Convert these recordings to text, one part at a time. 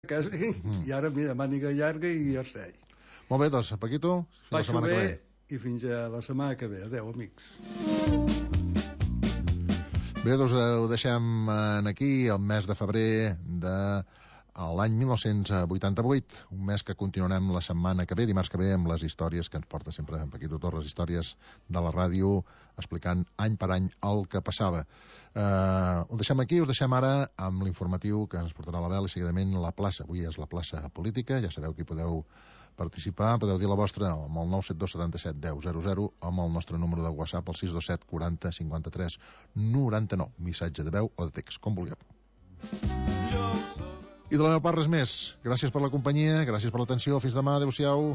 casa i ara, mira, màniga llarga i jersei. Molt bé, doncs, Paquito, fins la setmana que ve. I fins a la setmana que ve. Adéu, amics. Bé, doncs ho deixem aquí, el mes de febrer de l'any 1988, un mes que continuarem la setmana que ve, dimarts que ve, amb les històries que ens porta sempre en Paquito Torres, històries de la ràdio, explicant any per any el que passava. Ho deixem aquí, us deixem ara amb l'informatiu que ens portarà la Bel i seguidament la plaça. Avui és la plaça política, ja sabeu que hi podeu participar, podeu dir la vostra amb el 972 77 10 00 o amb el nostre número de WhatsApp, el 627 40 53 99, missatge de veu o de text, com vulgueu. I de la meva part res més. Gràcies per la companyia, gràcies per l'atenció, fins demà, adeu-siau.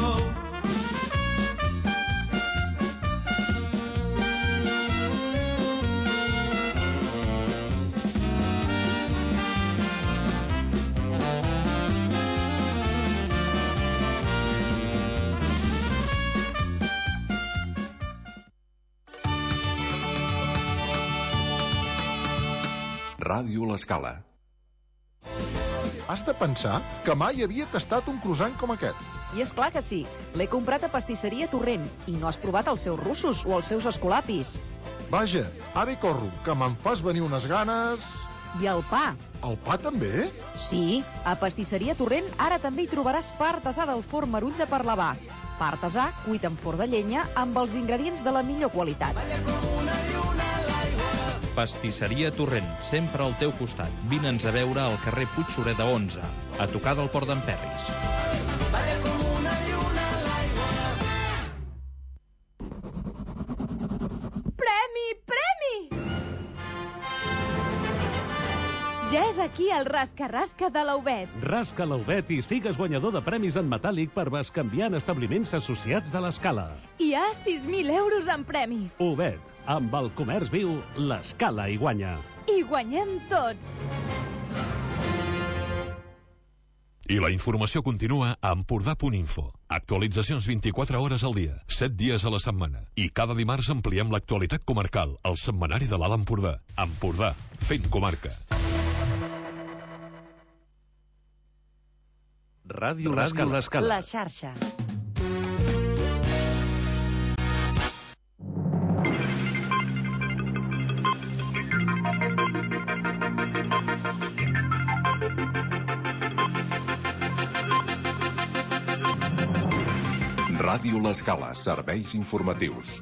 Ràdio L'Escala. Has de pensar que mai havia tastat un croissant com aquest. I és clar que sí. L'he comprat a Pastisseria Torrent i no has provat els seus russos o els seus escolapis. Vaja, ara hi corro, que me'n fas venir unes ganes... I el pa. El pa també? Sí, a Pastisseria Torrent ara també hi trobaràs pa artesà del forn Marull de Parlavà. Pa artesà cuit en forn de llenya amb els ingredients de la millor qualitat. Pastisseria Torrent, sempre al teu costat. Vine'ns a veure al carrer Puigsureda 11, a tocar del Port d'en Perris. Premi, premi! Ja és aquí el rasca-rasca de l'Aubet. Rasca l'Aubet i sigues guanyador de premis en metàl·lic per bescanviar en establiments associats de l'Escala. Hi ha 6.000 euros en premis. Aubet, amb el comerç viu, l'Escala hi guanya. I guanyem tots. I la informació continua a Empordà.info. Actualitzacions 24 hores al dia, 7 dies a la setmana. I cada dimarts ampliem l'actualitat comarcal, al setmanari de l'Alt Empordà. Empordà, fent comarca. Ràdio L'Escala. La xarxa. Ràdio L'Escala, serveis informatius.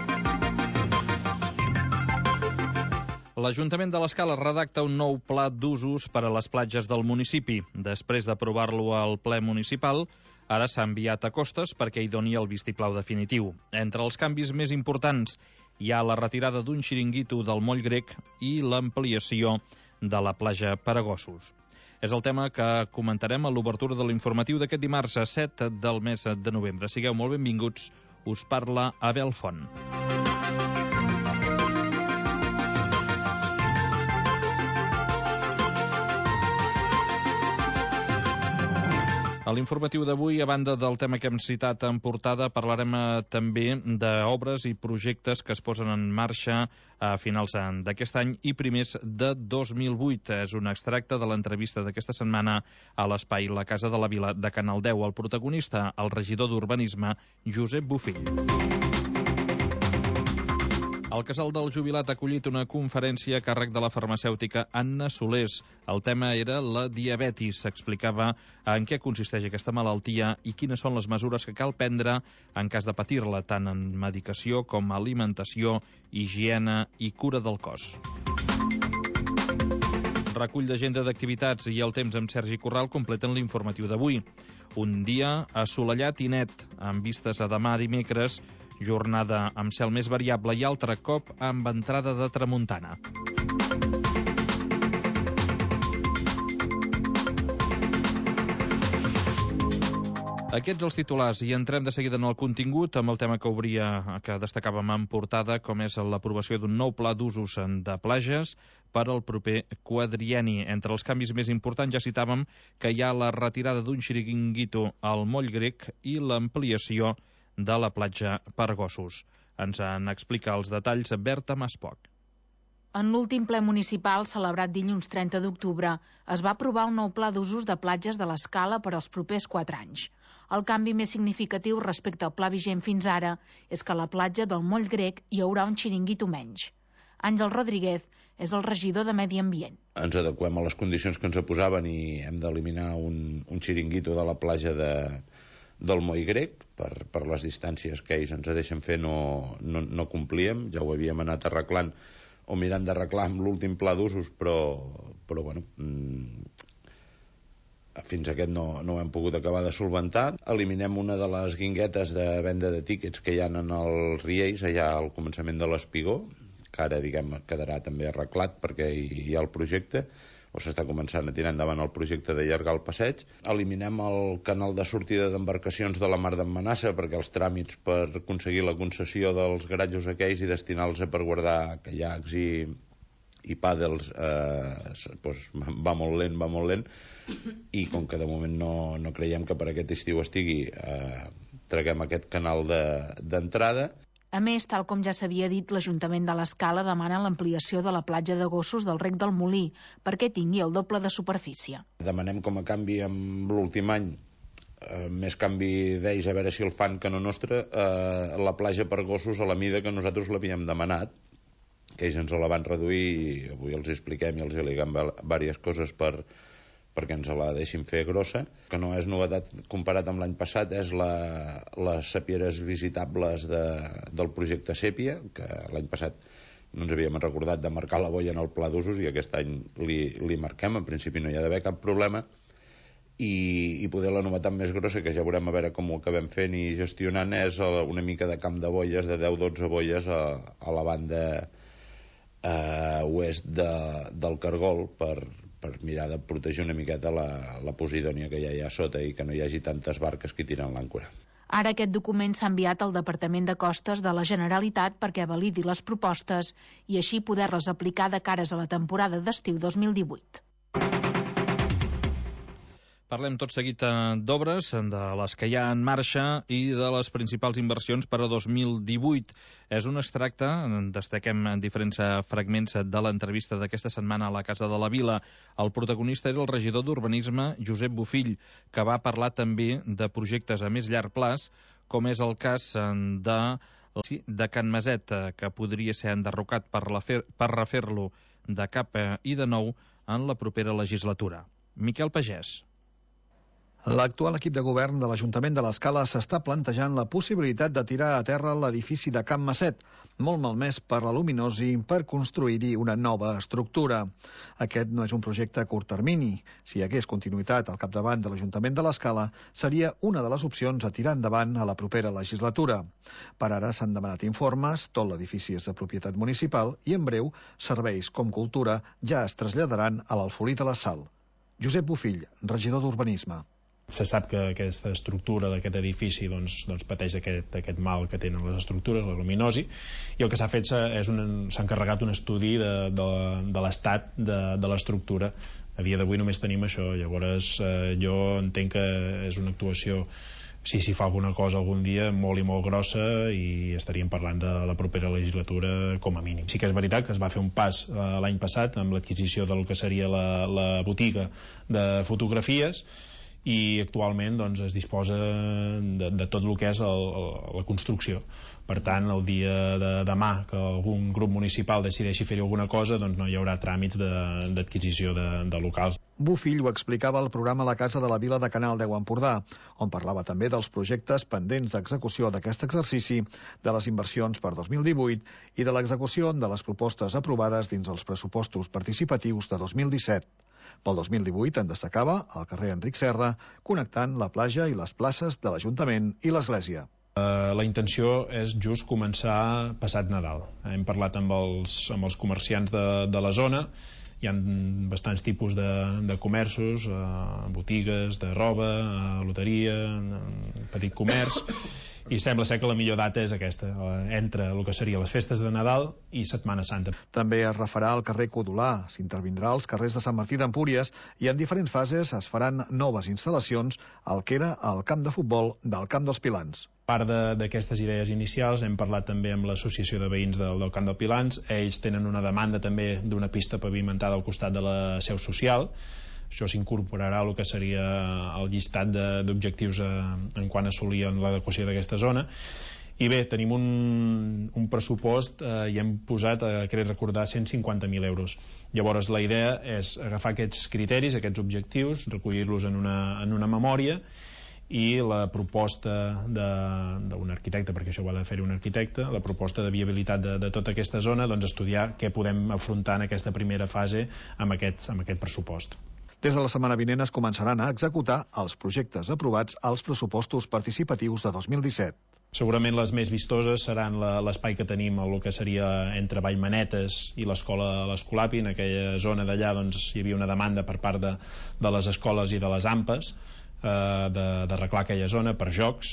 L'Ajuntament de l'Escala redacta un nou pla d'usos per a les platges del municipi. Després d'aprovar-lo al ple municipal, ara s'ha enviat a Costes perquè hi doni el vistiplau definitiu. Entre els canvis més importants hi ha la retirada d'un xiringuito del Moll Grec i l'ampliació de la platja Paragossos. És el tema que comentarem a l'obertura de l'informatiu d'aquest dimarts a 7 del mes de novembre. Sigueu molt benvinguts, us parla Abel Font. A l'informatiu d'avui, a banda del tema que hem citat en portada, parlarem també d'obres i projectes que es posen en marxa a finals d'aquest any i primers de 2008. És un extracte de l'entrevista d'aquesta setmana a l'espai La Casa de la Vila de Canal 10. El protagonista, el regidor d'Urbanisme, Josep Bofill. El Casal del Jubilat ha acollit una conferència a càrrec de la farmacèutica Anna Solés. El tema era la diabetis. S'explicava en què consisteix aquesta malaltia i quines són les mesures que cal prendre en cas de patir-la, tant en medicació com alimentació, higiene i cura del cos. Recull d'agenda d'activitats i el temps amb Sergi Corral completen l'informatiu d'avui. Un dia assolellat i net, amb vistes a demà dimecres, jornada amb cel més variable i altre cop amb entrada de tramuntana. Aquests els titulars i entrem de seguida en el contingut amb el tema que destacàvem en portada, com és l'aprovació d'un nou pla d'usos de platges per al proper quadrienni. Entre els canvis més importants ja citàvem que hi ha la retirada d'un xiringuito al Moll Grec i l'ampliació de la platja Paragossos. Ens en explica els detalls Berta Maspoc. En l'últim ple municipal, celebrat dilluns 30 d'octubre, es va aprovar el nou pla d'usos de platges de l'Escala per als propers 4 anys. El canvi més significatiu respecte al pla vigent fins ara és que a la platja del Moll Grec hi haurà un xiringuito menys. Àngel Rodríguez és el regidor de Medi Ambient. Ens adequem a les condicions que ens posaven i hem d'eliminar un xiringuito de la platja del Moll Grec per les distàncies que ells ens deixen fer no complíem, ja ho havíem anat arreglant o mirant d'arreglar amb l'últim pla d'usos, però bueno, fins aquest no ho hem pogut acabar de solventar. Eliminem una de les guinguetes de venda de tíquets que hi ha en els riells allà al començament de l'Espigó, que ara, diguem, quedarà també arreglat perquè hi ha el projecte, o s'està començant a tirar endavant el projecte d'allargar el passeig. Eliminem el canal de sortida d'embarcacions de la Mar d'en Manassa perquè els tràmits per aconseguir la concessió dels garatges aquells i destinar-los per guardar caiacs i pàdels va molt lent, i com que de moment no creiem que per aquest estiu estigui, traguem aquest canal d'entrada. A més, tal com ja s'havia dit, l'Ajuntament de l'Escala demana l'ampliació de la platja de gossos del Rec del Molí perquè tingui el doble de superfície. Demanem com a canvi amb l'últim any, més canvi d'ells a veure si el fan que no nostre, la platja per gossos a la mida que nosaltres l'havíem demanat, que ells ens la van reduir i avui els expliquem i els liguem diverses coses perquè ens la deixin fer grossa, que no és novetat comparat amb l'any passat, és les sapieres visitables del projecte Sèpia, que l'any passat no ens havíem recordat de marcar la boia en el pla d'usos i aquest any li marquem, en principi no hi ha d'haver cap problema, i poder la novetat més grossa, que ja veurem a veure com ho acabem fent i gestionant, és una mica de camp de boies, de 10-12 boies a la banda oest del Cargol per mirar de protegir una miqueta la posidònia que ja hi ha sota i que no hi hagi tantes barques que tiren l'àncora. Ara aquest document s'ha enviat al Departament de Costes de la Generalitat perquè validi les propostes i així poder-les aplicar de cares a la temporada d'estiu 2018. Parlem tot seguit d'obres, de les que hi ha en marxa i de les principals inversions per a 2018. És un extracte, destaquem diferents fragments de l'entrevista d'aquesta setmana a la Casa de la Vila. El protagonista era el regidor d'Urbanisme, Josep Bofill, que va parlar també de projectes a més llarg plaç, com és el cas de Can Maset, que podria ser enderrocat per refer-lo de cap i de nou en la propera legislatura. Miquel Pagès. L'actual equip de govern de l'Ajuntament de l'Escala s'està plantejant la possibilitat de tirar a terra l'edifici de Can Maset, molt malmès per la luminosi, per construir-hi una nova estructura. Aquest no és un projecte a curt termini. Si hi hagués continuïtat al capdavant de l'Ajuntament de l'Escala, seria una de les opcions a tirar endavant a la propera legislatura. Per ara s'han demanat informes, tot l'edifici és de propietat municipal i en breu serveis com cultura ja es traslladaran a l'Alfolí de la Sal. Josep Bofill, regidor d'Urbanisme. Se sap que aquesta estructura d'aquest edifici pateix aquest mal que tenen les estructures, la luminosi, i el que s'ha fet s'ha encarregat un estudi de l'estat de l'estructura. A dia d'avui només tenim això, llavors jo entenc que és una actuació, si s'hi fa alguna cosa algun dia, molt i molt grossa, i estaríem parlant de la propera legislatura com a mínim. Sí que és veritat que es va fer un pas l'any passat amb l'adquisició del que seria la botiga de fotografies, i actualment es disposa de tot el que és la construcció. Per tant, el dia de demà que algun grup municipal decideixi fer-hi alguna cosa, no hi haurà tràmits d'adquisició de locals. Bofill ho explicava al programa La Casa de la Vila de Canal 10 Empordà, on parlava també dels projectes pendents d'execució d'aquest exercici, de les inversions per 2018 i de l'execució de les propostes aprovades dins els pressupostos participatius de 2017. Pel 2018 en destacava el carrer Enric Serra, connectant la platja i les places de l'Ajuntament i l'Església. La intenció és just començar passat Nadal. Hem parlat amb els comerciants de la zona, hi ha bastants tipus de comerços, botigues de roba, loteria, petit comerç, i sembla ser que la millor data és aquesta, entre el que seria les festes de Nadal i Setmana Santa. També es refarà al carrer Codolà, s'intervindrà als carrers de Sant Martí d'Empúries i en diferents fases es faran noves instal·lacions al que era el camp de futbol del Camp dels Pilans. A part d'aquestes idees inicials, hem parlat també amb l'Associació de Veïns del Camp dels Pilans. Ells tenen una demanda també d'una pista pavimentada al costat de la seu social. Això s'incorporarà al que seria el llistat d'objectius en quant a assolir l'adequació d'aquesta zona. I bé, tenim un pressupost i hem posat, crec recordar, 150.000 euros. Llavors, la idea és agafar aquests criteris, aquests objectius, recollir-los en una memòria, i la proposta d'un arquitecte, perquè això ho ha de fer un arquitecte, la proposta de viabilitat de tota aquesta zona, doncs estudiar què podem afrontar en aquesta primera fase amb aquest pressupost. Des de la setmana vinent es començaran a executar els projectes aprovats als pressupostos participatius de 2017. Segurament les més vistoses seran l'espai que tenim el que seria entre Vallmanetes i l'escola l'Escolapi. En aquella zona d'allà doncs, hi havia una demanda per part de les escoles i de les AMPAs d'arreglar aquella zona per jocs,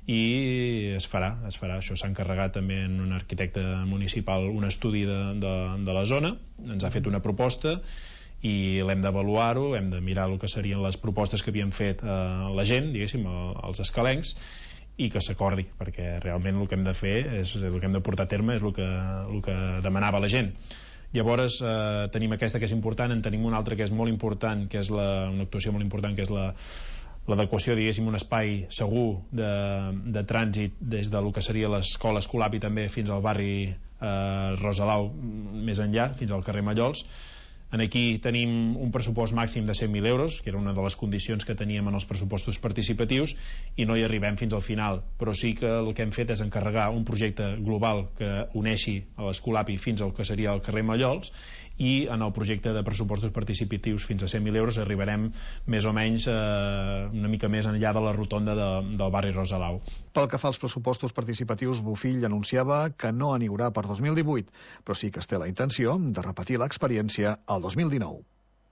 i es farà. Això s'ha encarregat també en un arquitecte municipal un estudi de la zona, ens ha fet una proposta i l'hem d'avaluar-ho, hem de mirar el que serien les propostes que havien fet la gent, diguéssim, els escalencs, i que s'acordi, perquè realment el que hem de fer el que hem de portar a terme és el que demanava la gent. Llavors tenim aquesta que és important, en tenim una altra que és molt important, que és una actuació molt important, que és l'adequació, diguéssim, un espai segur de trànsit des del que seria l'escola Escolapi també fins al barri Rosalau, més enllà, fins al carrer Mallols. Aquí tenim un pressupost màxim de 100.000 euros, que era una de les condicions que teníem en els pressupostos participatius, i no hi arribem fins al final, però sí que el que hem fet és encarregar un projecte global que uneixi a l'Escolapi fins al que seria el carrer Mallols, i en el projecte de pressupostos participatius fins a 100.000 euros arribarem més o menys una mica més enllà de la rotonda del barri Rosalau. Pel que fa als pressupostos participatius, Bofill anunciava que no n'hi haurà per 2018, però sí que es té la intenció de repetir l'experiència al 2019.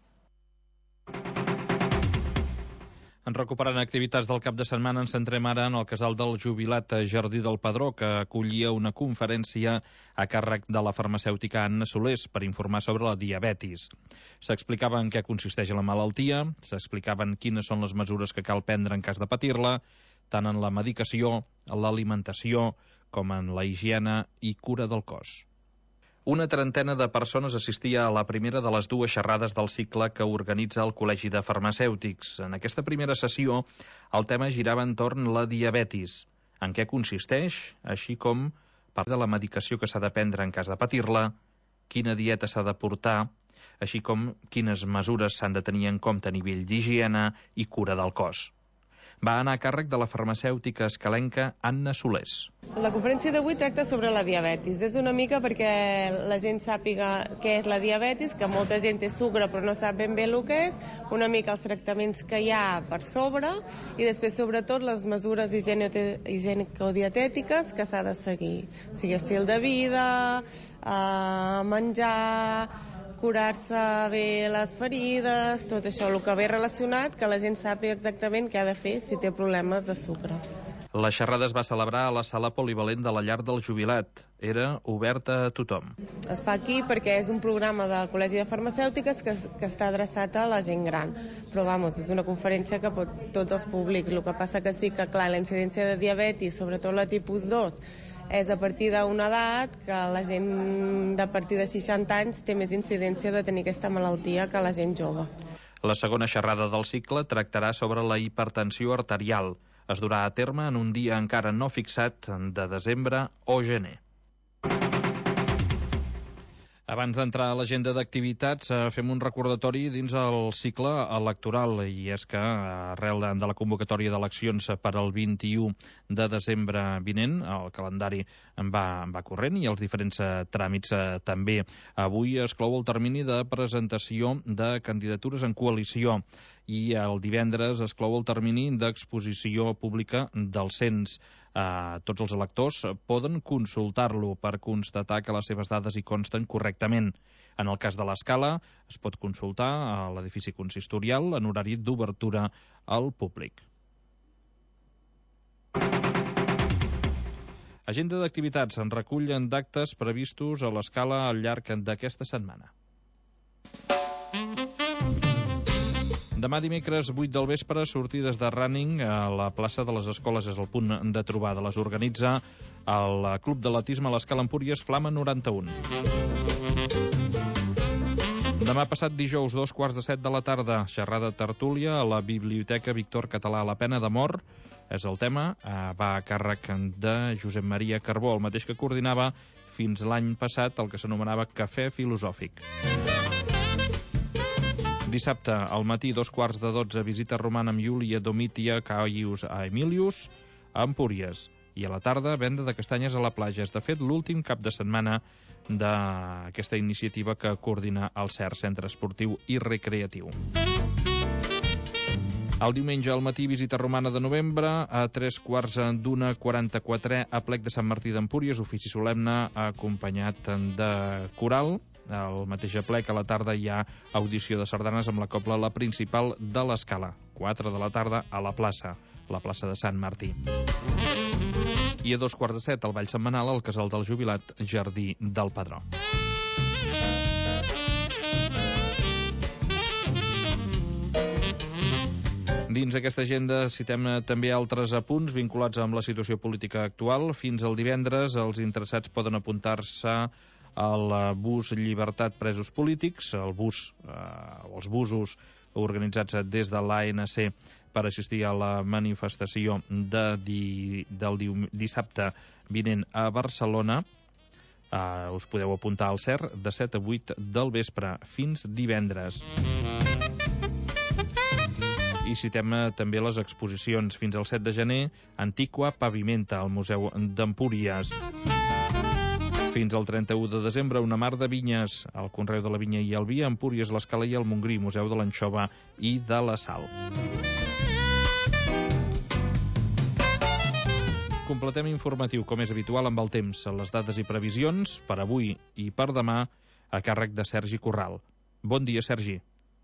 En recuperant activitats del cap de setmana, ens centrem ara en el casal del jubilat Jardí del Pedró, que acollia una conferència a càrrec de la farmacèutica Anna Solés per informar sobre la diabetis. S'explicava en què consisteix la malaltia, s'explicaven quines són les mesures que cal prendre en cas de patir-la, tant en la medicació, l'alimentació, com en la higiene i cura del cos. Una trentena de persones assistia a la primera de les dues xerrades del cicle que organitza el Col·legi de Farmacèutics. En aquesta primera sessió, el tema girava entorn la diabetis, en què consisteix, així com parlar de la medicació que s'ha de prendre en cas de patir-la, quina dieta s'ha de portar, així com quines mesures s'han de tenir en compte a nivell d'higiene i cura del cos. Va anar a càrrec de la farmacèutica escalenca Anna Solés. La conferència d'avui tracta sobre la diabetis. És una mica perquè la gent sàpiga què és la diabetis, que molta gent té sucre però no sap ben bé el que és, una mica els tractaments que hi ha per sobre i després sobretot les mesures higienico-dietètiques que s'ha de seguir. O sigui, estil de vida, menjar, curar-se bé les ferides, tot això, el que ve relacionat, que la gent sàpiga exactament què ha de fer si té problemes de sucre. La xerrada es va celebrar a la sala polivalent de la llar del jubilat. Era oberta a tothom. Es fa aquí perquè és un programa del Col·legi de Farmacèutiques que està adreçat a la gent gran. Però, és una conferència que pot tots els públics. El que passa que sí que, clar, la incidència de diabetis, sobretot la tipus 2, és a partir d'una edat que la gent de partir de 60 anys té més incidència de tenir aquesta malaltia que la gent jove. La segona xerrada del cicle tractarà sobre la hipertensió arterial. Es durà a terme en un dia encara no fixat de desembre o gener. Abans d'entrar a l'agenda d'activitats, fem un recordatori dins el cicle electoral, i és que arrel de la convocatòria d'eleccions per al 21 de desembre vinent, el calendari va corrent i els diferents tràmits també. Avui es clou el termini de presentació de candidatures en coalició i el divendres es clou el termini d'exposició pública del cens. Tots els electors poden consultar-lo per constatar que les seves dades hi consten correctament. En el cas de l'Escala, es pot consultar a l'edifici consistorial en horari d'obertura al públic. Agenda d'activitats en recullen d'actes previstos a l'Escala al llarg d'aquesta setmana. Demà dimecres 8 del vespre, sortides de running a la plaça de les Escoles és el punt de trobada. Les organitza el Club d'Atletisme a l'Escala Empúries Flama 91. Demà passat dijous, 2:15 de la tarda, xerrada tertúlia a la Biblioteca Víctor Català. La pena de mort és el tema, va a càrrec de Josep Maria Carbó, el mateix que coordinava fins l'any passat el que s'anomenava Cafè Filosòfic. Dissabte, al matí, 11:45, visita romana amb Iulia Domitia Caius a Emilius, a Empúries. I a la tarda, venda de castanyes a la platja. És, de fet, l'últim cap de setmana d'aquesta iniciativa que coordina el CER, Centre Esportiu i Recreatiu. El diumenge al matí, visita romana de novembre, a 3:45, a Plec de Sant Martí d'Empúries, ofici solemne acompanyat de coral. Al mateix aplec, a la tarda, hi ha audició de sardanes amb la cobla La Principal de l'Escala. 4 de la tarda a la plaça de Sant Martí. I a 2:15, el ball setmanal al Casal del Jubilat, Jardí del Padró. Dins aquesta agenda citem també altres apunts vinculats amb la situació política actual. Fins al divendres, els interessats poden apuntar-se al bus Llibertat Presos Polítics, els busos organitzats des de l'ANC per assistir a la manifestació del dissabte vinent a Barcelona. Us podeu apuntar al CER de 7 a 8 del vespre fins divendres. I citem també les exposicions. Fins al 7 de gener, Antiqua Pavimenta, al Museu d'Empúries. Fins al 31 de desembre, Una mar de vinyes, al Conreu de la Vinya i el Vi, Empúries, l'Escala i el Montgrí, Museu de l'Anxova i de la Sal. Completem informatiu, com és habitual, amb el temps, les dates i previsions per avui i per demà a càrrec de Sergi Corral. Bon dia, Sergi.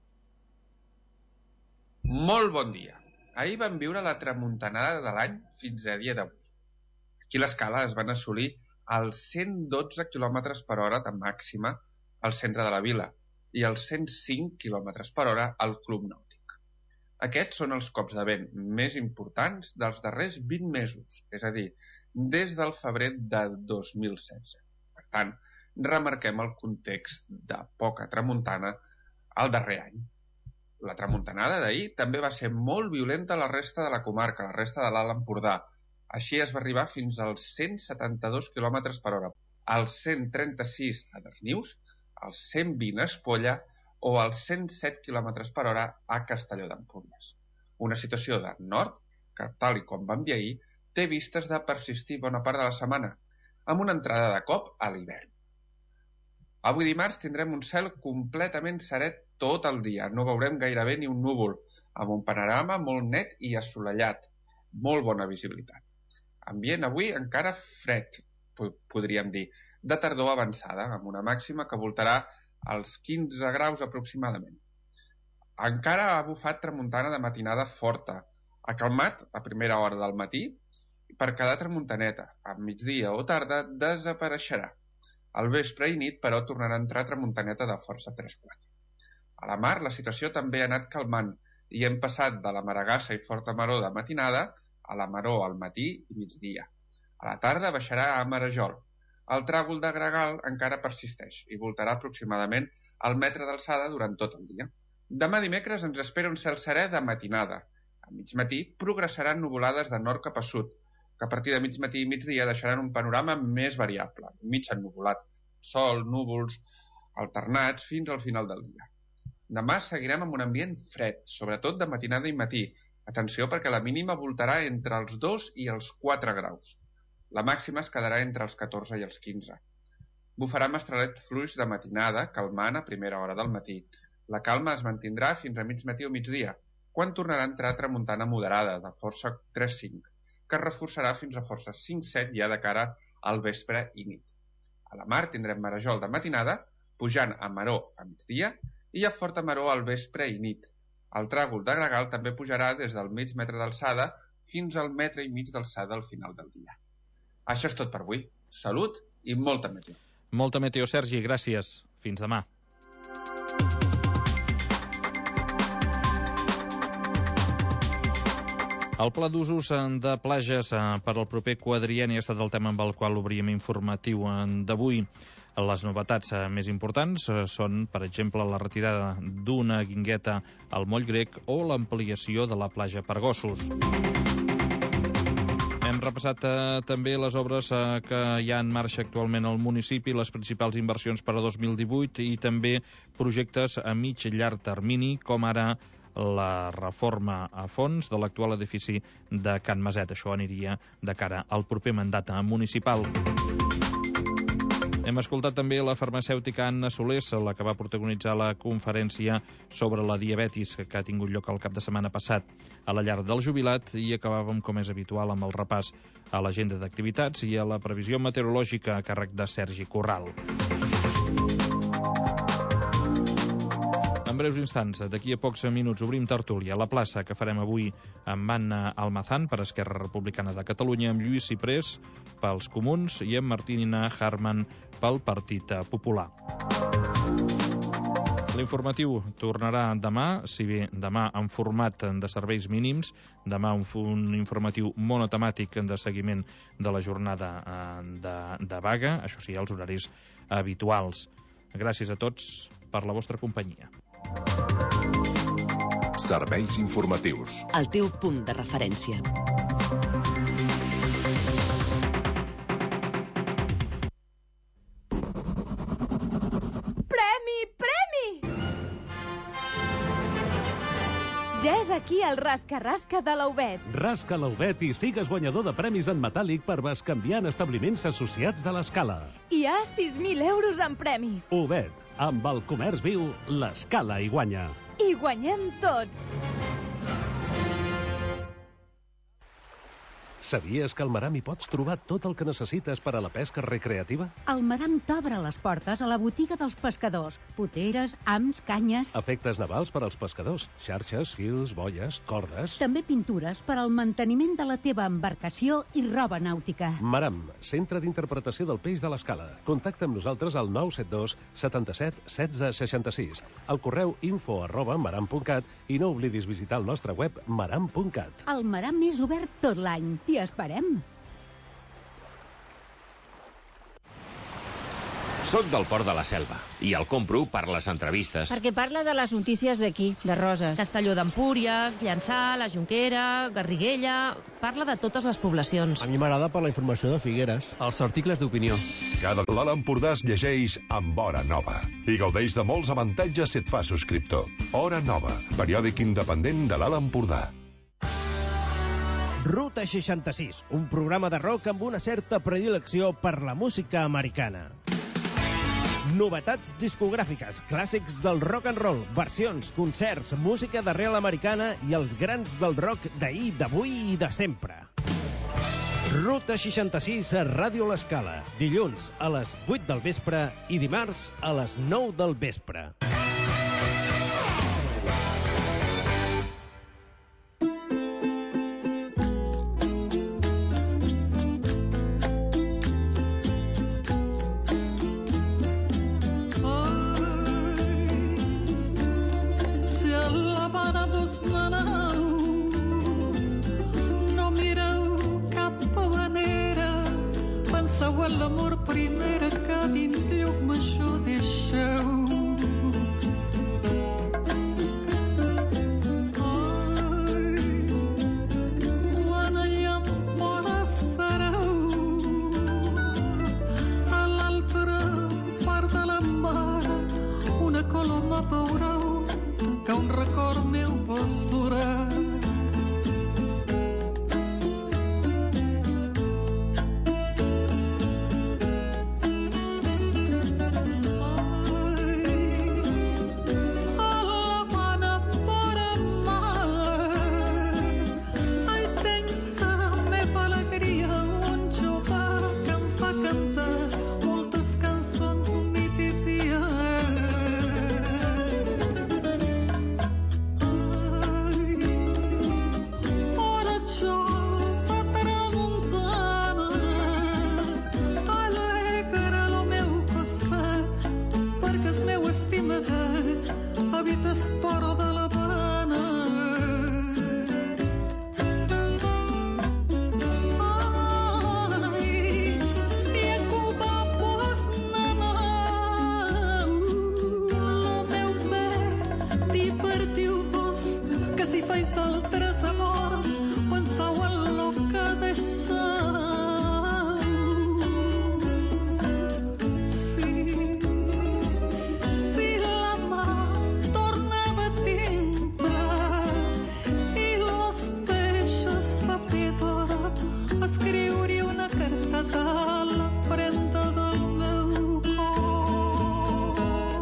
Molt bon dia. Ahir vam viure la tramuntanada de l'any fins a dia d'avui. Aquí a l'Escala es van assolir els 112 km per hora de màxima al centre de la vila i els 105 km per hora al Club Nàutic. Aquests són els cops de vent més importants dels darrers 20 mesos, és a dir, des del febrer de 2016. Per tant, remarquem el context de poca tramuntana al darrer any. La tramuntanada d'ahir també va ser molt violenta a la resta de la comarca, a la resta de l'Alt Empordà. Així es va arribar fins als 172 km per hora, als 136 a Darnius, als 120 a Espolla o als 107 km per hora a Castelló d'Empúries. Una situació de nord que, tal com vam dir ahir, té vistes de persistir bona part de la setmana, amb una entrada de cop a l'hivern. Avui dimarts tindrem un cel completament seret tot el dia, no veurem gairebé ni un núvol, amb un panorama molt net i assolellat, molt bona visibilitat. Ambient avui encara fred, podríem dir, de tardor avançada, amb una màxima que voltarà als 15 graus aproximadament. Encara ha bufat tramuntana de matinada forta, ha calmat a primera hora del matí, per cada tramuntaneta, a migdia o tarda desapareixerà. Al vespre i nit, però, tornarà a entrar tramuntaneta de força 3-4. A la mar, la situació també ha anat calmant i hem passat de la maregassa i forta maror de matinada a la maror al matí i migdia. A la tarda baixarà a Marajol. El tràgol de gregal encara persisteix i voltarà aproximadament al metre d'alçada durant tot el dia. Demà dimecres ens espera un cel serè de matinada. A mig matí progressaran nuvolades de nord cap a sud, que a partir de mig matí i migdia deixaran un panorama més variable, mig ennuvolat, sol, núvols alternats fins al final del dia. Demà seguirem amb un ambient fred, sobretot de matinada i matí. Atenció perquè la mínima voltarà entre els 2 i els 4 graus. La màxima es quedarà entre els 14 i els 15. Bufarà mestralet fluix de matinada, calmant a primera hora del matí. La calma es mantindrà fins a mig matí o migdia, quan tornarà a entrar tramuntana moderada, de força 3-5, que es reforçarà fins a força 5-7 ja de cara al vespre i nit. A la mar tindrem marejol de matinada, pujant a maror a migdia, i a forta maror al vespre i nit. El tràgol de gregal també pujarà des del mig metre d'alçada fins al metre i mig d'alçada al final del dia. Això és tot per avui. Salut i molta meteo. Molta meteo, Sergi, gràcies. Fins demà. El pla d'usos de plages per al proper quadrienni ha estat el tema amb el qual obríem informatiu d'avui. Les novetats més importants són, per exemple, la retirada d'una guingueta al Moll Grec o l'ampliació de la platja per gossos. Hem repassat també les obres que hi ha en marxa actualment al municipi, les principals inversions per a 2018 i també projectes a mig i llarg termini, com ara la reforma a fons de l'actual edifici de Can Maset. Això aniria de cara al proper mandat municipal. Hem escoltat també la farmacèutica Anna Solés, la que va protagonitzar la conferència sobre la diabetis que ha tingut lloc el cap de setmana passat a la llar del jubilat, i acabàvem, com és habitual, amb el repàs a l'agenda d'activitats i a la previsió meteorològica a càrrec de Sergi Corral. En breus instants, d'aquí a pocs minuts, obrim tertúlia a la plaça que farem avui amb Anna Almazán per Esquerra Republicana de Catalunya, amb Lluís Ciprés pels Comuns i amb Martina Harman pel Partit Popular. L'informatiu tornarà demà, si bé demà en format de serveis mínims, demà un informatiu monotemàtic de seguiment de la jornada de vaga, això sí, els horaris habituals. Gràcies a tots per la vostra companyia. Serveis informatius. El teu punt de referència. Premi! Premi! Ja és aquí el rasca-rasca de l'Obet. Rasca l'Obet i sigues guanyador de premis en metàl·lic per bescanviar en establiments associats de l'Escala. Hi ha 6.000 euros en premis. Obet, amb el comerç viu, l'Escala hi guanya. I guanyem tots. Sabies que al Maram hi pots trobar tot el que necessites per a la pesca recreativa? El Maram t'obre les portes a la botiga dels pescadors. Poteres, hams, canyes... Efectes navals per als pescadors. Xarxes, fils, boies, cordes... També pintures per al manteniment de la teva embarcació i roba nàutica. Maram, centre d'interpretació del peix de l'Escala. Contacta amb nosaltres al 972 77 16 66. Al correu info@maram.cat i no oblidis visitar el nostre web maram.cat. El Maram és obert tot l'any. T'hi esperem. Soc del Port de la Selva i el compro per les entrevistes. Perquè parla de les notícies d'aquí, de Roses. Castelló d'Empúries, Llançà, la Jonquera, Garriguella... Parla de totes les poblacions. A mi m'agrada per la informació de Figueres. Els articles d'opinió. Cada l'Alt Empordà es llegeix amb Hora Nova i gaudeix de molts avantatges si et fa subscriptor. Hora Nova, periòdic independent de l'Alt Empordà. Ruta 66, un programa de rock amb una certa predilecció per la música americana. Novetats discogràfiques, clàssics del rock and roll, versions, concerts, música d'arrel americana i els grans del rock d'ahir, d'avui i de sempre. Ruta 66 a Ràdio L'Escala, dilluns a les 8 del vespre i dimarts a les 9 del vespre. L'amor primera que dins lluc major deixeu. t'esporo de l'Havana. Ai, si a Cuba pues nana, lo meu bé, t'hi partiu vos, que si fais altres amors, pensau en lo que deixeu. Escriure una carta a la premta del meu cor.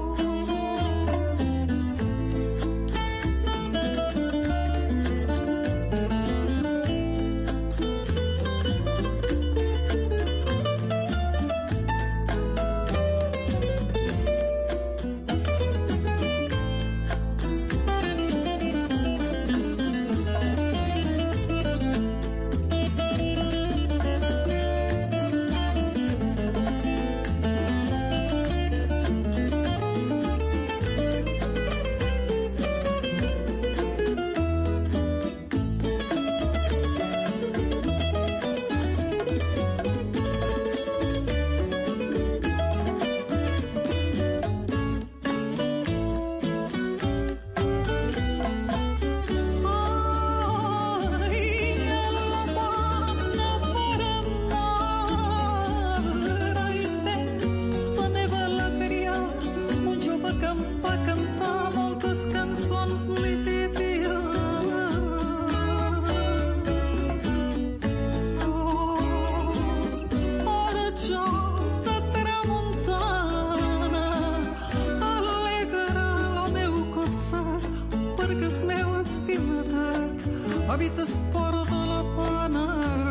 Habites fora de l'Havana.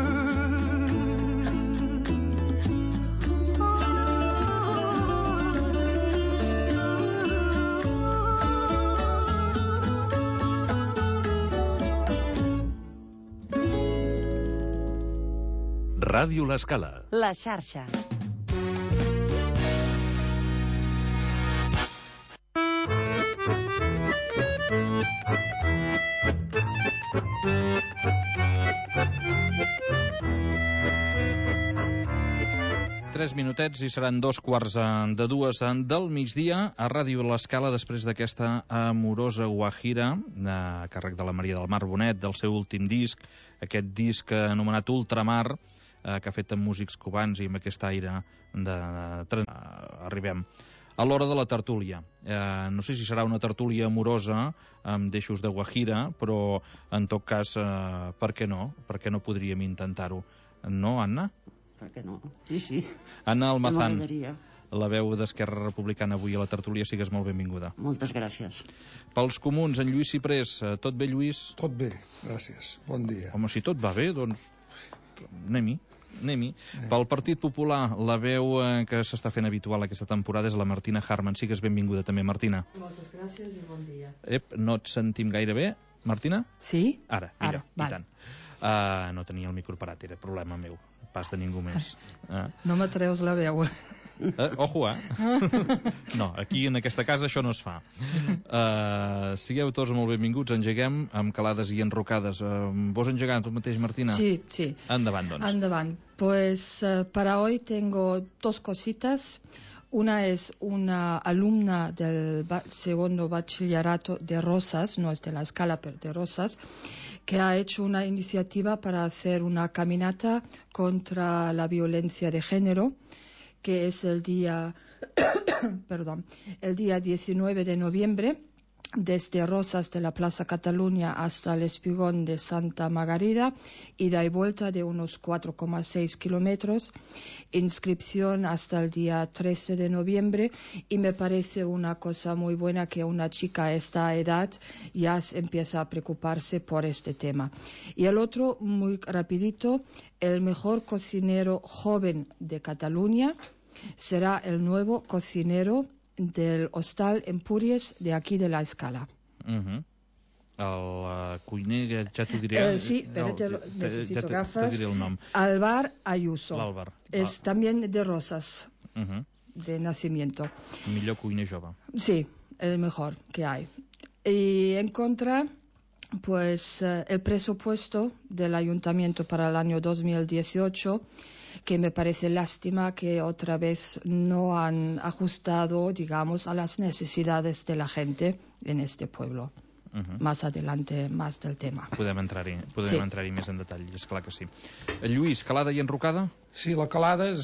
Ràdio L'Escala. La xarxa. Tres minutets i seran 2:45 del migdia a Ràdio L'Escala després d'aquesta amorosa guajira a càrrec de la Maria del Mar Bonet, del seu últim disc, aquest disc anomenat Ultramar, que ha fet amb músics cubans i amb aquest aire arribem a l'hora de la tertúlia. No sé si serà una tertúlia amorosa amb deixos de guajira, però en tot cas, per què no? Per què no podríem intentar-ho? No, Anna? Per què no? Sí, sí. Anna Almazán, la veu d'Esquerra Republicana avui a la tertúlia, sigues molt benvinguda. Moltes gràcies. Pels comuns, en Lluís Ciprés, tot bé, Lluís? Tot bé, gràcies. Bon dia. Home, si tot va bé, doncs anem-hi. Pel Partit Popular, la veu que s'està fent habitual aquesta temporada és la Martina Harman. Sigues benvinguda també, Martina. Moltes gràcies i bon dia. No et sentim gaire bé, Martina? Sí? Ara, mira, i tant. No tenia el micro parat, era problema meu, pas de ningú més. No m'atreus la veu. Ojo, No, aquí en aquesta casa això no es fa. Sigueu tots molt benvinguts, engeguem amb calades i enrocades. Vols engegar tu mateix, Martina? Sí, sí. Endavant, doncs. Endavant. Pues para hoy tengo dos cositas. Una es una alumna del segundo bachillerato de Rosas, no es de la Escala, pero de Rosas, que ha hecho una iniciativa para hacer una caminata contra la violencia de género, que es el día, el día 19 de noviembre, desde Rosas de la Plaza Cataluña hasta el Espigón de Santa Margarida, ida y vuelta de unos 4,6 kilómetros, inscripción hasta el día 13 de noviembre, y me parece una cosa muy buena que una chica a esta edad ya empieza a preocuparse por este tema. Y el otro, muy rapidito, el mejor cocinero joven de Cataluña será el nuevo cocinero del Hostal Empúries de aquí de la Escala. El cuiner, ja t'ho diré. Sí, espérate, necesito gafas. Te diré el nom. Álvar Ayuso. L'Álvar. Es también de Rosas, de nacimiento. Millor cuiner jove. Sí, el mejor que hay. Y en contra, pues el presupuesto del ayuntamiento para el año 2018, que me parece lástima que otra vez no han ajustado, digamos, a las necesidades de la gente en este pueblo. Más adelante, más del tema. Podem entrar-hi més en detall, és clar que sí. Lluís, calada i enrocada? Sí, la calada